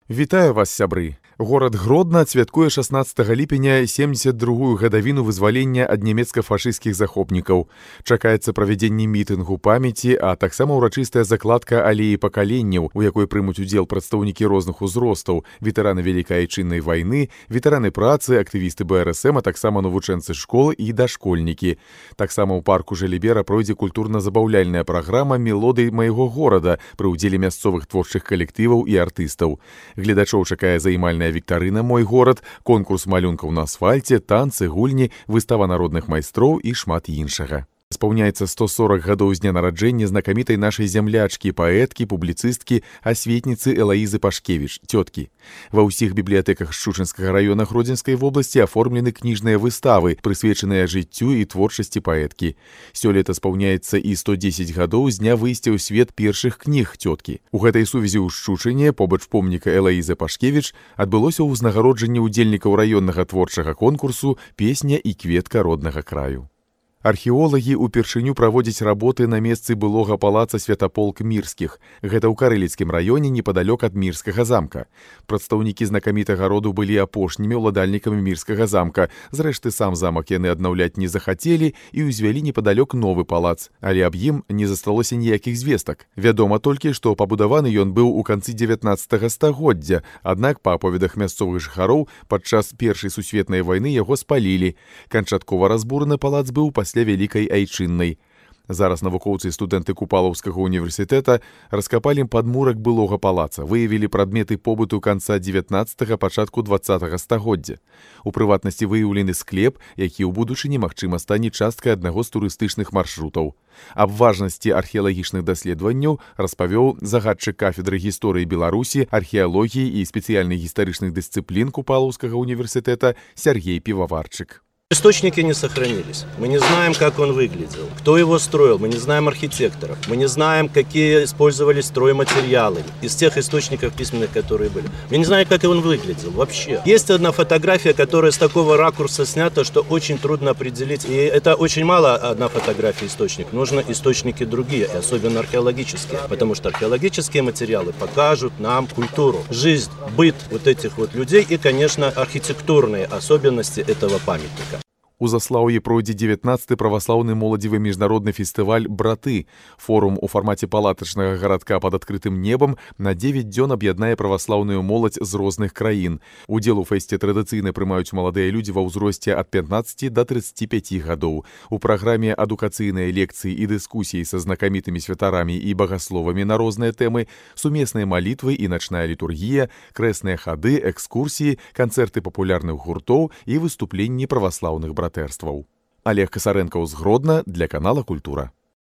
Вітаю вас, сябры! Горад Гродна святкуе 16 ліпеня 72-ю гадавіну вызвалення ад нямецка-фашысцкіх захопнікаў. Чакаецца правядзенне мітынгу памяці, а таксама ўрачыстая закладка алеі пакаленняў, у якой прымуць удзел прадстаўнікі розных узростаў, ветэраны Вялікай Айчыннай вайны, ветэраны працы, актывісты БРСМ, а таксама навучэнцы школы і дашкольнікі. Таксама ў парку Жалібера пройдзе культурна-забаўляльная праграма «Мелодый майго горада» пры ўдзеле мясцовых творчых калектываў і артыстаў. Гледачоў чакае займальная віктарына «Мой горад», конкурс малюнкаў на асфальце, танцы, гульні, выстава народных майстроў і шмат іншага. Спаўняецца 140 гадоў з дня нараджэння знакамітай нашай зямлячкі, паэткі, публіцысткі, асветніцы Элаізы Пашкевіч, цёткі. Ва ўсіх бібліятэках Шчучынскага раёна Гродзенскай вобласці аформлены кніжныя выставы, прысвечаныя жыццю і творчасці паэткі. Сёлета спаўняецца і 110 гадоў з дня выйсця ў свет першых кніг цёткі. У гэтай сувязі ў Шчучыне, побач помніка Элаізы Пашкевіч, адбылося ўзнагароджанне ўдзельнікаў раённага творчага конкурсу «Песня і кветка роднага краю». Археолагі ўпершыню праводзяць работы на месцы былога палаца Святаполк Мірскіх. Гэта ў Карэліцкім раёне непадалёк ад Мірскага замка. Прадстаўнікі знакамітага роду былі апошнімі ўладальнікамі Мірскага замка. Зрэшты, сам замак яны аднаўляць не захацелі і ўзвялі непадалёк новы палац. Але аб ім не засталося ніякіх звестак. Вядома толькі, што пабудаваны ён быў у канцы 19 стагоддзя, аднак па аповедах мясцовых жыхароў падчас Першай сусветнай вайны яго спалілі. Канчаткова разбураны палац быў пасля Вялікай Айчыннай. Зараз навукоўцы і студэнты Купалаўскага універсітэта раскапалі падмурак былога палаца, выявілі прадметы побыту канца 19-га, пачатку 20-га стагоддзя. У прыватнасці выяўлены склеп, які ў будучыні, магчыма, стане часткай аднаго з турыстычных маршрутаў. Аб важнасці археалагічных даследаванняў распавёў загадчык кафедры гісторыі Беларусі, археалогіі і спецыяльных гістарычных дысцыплін Купалаўскага універсітэта Сергей Пивоварчык. Источники не сохранились. Мы не знаем, как он выглядел, кто его строил, мы не знаем архитекторов, мы не знаем, какие использовались стройматериалы из тех источников письменных, которые были. Мы не знаем, как он выглядел вообще. Есть одна фотография, которая с такого ракурса снята, что очень трудно определить. И это очень мало одна фотография источник. Нужно источники другие, особенно археологические. Потому что археологические материалы покажут нам культуру, жизнь, быт вот этих вот людей и, конечно, архитектурные особенности этого памятника. У Заслаўі пройдзе 19-й праваслаўны моладзевы міжнародны фестываль «Браты». Форум у фармаце палатачнага гарадка пад адкрытым небам на 9 дзён аб'яднае праваслаўную моладзь з розных краін. Удзел у фэсце традыцыйна прымаюць маладыя людзі ва ўзросце ад 15 да 35 гадоў. У праграме адукацыйныя лекцыі і дыскусіі са знакамітымі святарамі і багасловамі на розныя тэмы, сумесныя малітвы і начная літургія, крэсныя хады, экскурсіі, канцэрты папулярных гуртоў і выступленні праваслаўных братэрстваў. Олег Касарэнкаў з Гродна для канала «Культура».